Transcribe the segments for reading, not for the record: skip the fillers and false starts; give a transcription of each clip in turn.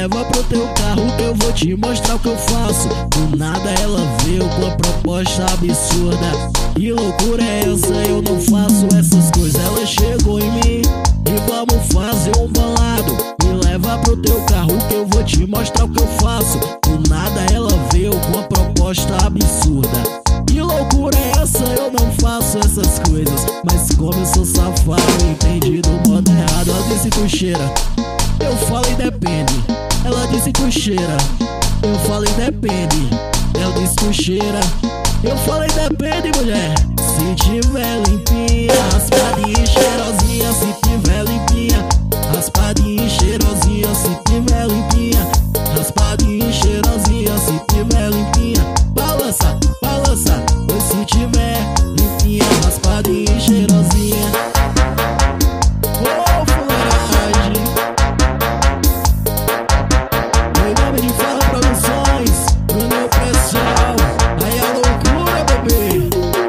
leva pro teu carro que eu vou te mostrar o que eu faço. Do nada ela veio com a proposta absurda. Que loucura é essa? Eu não faço essas coisas. Ela chegou em mim e vamos fazer um balado. Me leva pro teu carro que eu vou te mostrar o que eu faço. Do nada ela veio com a proposta absurda. Que loucura é essa? Eu não faço essas coisas. Mas como eu sou safado, entendi do modo errado. Ela disse tu cheira, eu falei depende. Ela disse tu cheira, eu falei depende. Ela disse tu cheira, eu falei depende, mulher. Se tiver limpinha, raspadinha e cheirosinha. Se tiver limpinha, raspadinha e cheirosinha. Se tiver limpinha, raspadinha e cheirosinha. Se tiver limpinha, balança, balança. Pois se tiver limpinha, raspadinha e cheirosinha. Oh, fuleiragem. Em nome de Fala Produções, meu pessoal, aí a loucura, bebê.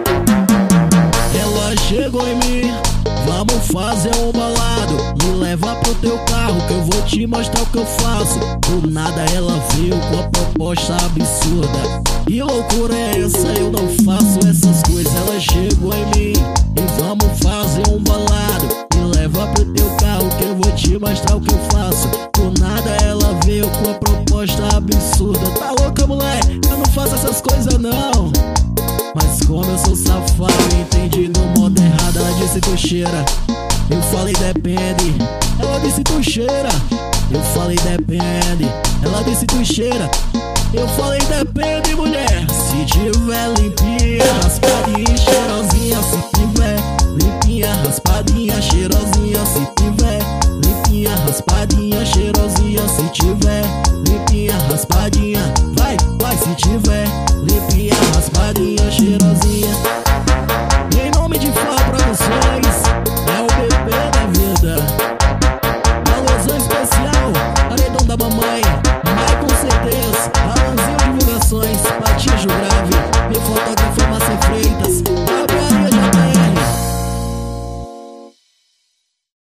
Ela chegou em mim, vamos fazer um balado. Me leva pro teu carro que eu vou te mostrar o que eu faço. Do nada ela veio com a proposta absurda. Que loucura é essa? Eu não faço essas coisas. Ela chegou em mim e vamos fazer um balado. Me leva pro teu carro que eu vou te mostrar o que eu faço. Do nada ela veio com a proposta absurda. Tá louca, moleque? Eu não faço essas coisas não. Mas como eu sou safado, eu entendi no modo errado. Ela disse tu cheira, eu falei depende. Ela disse tu cheira, eu falei depende. Ela disse tu cheira, eu falei depende, mulher. Se tiver limpinha,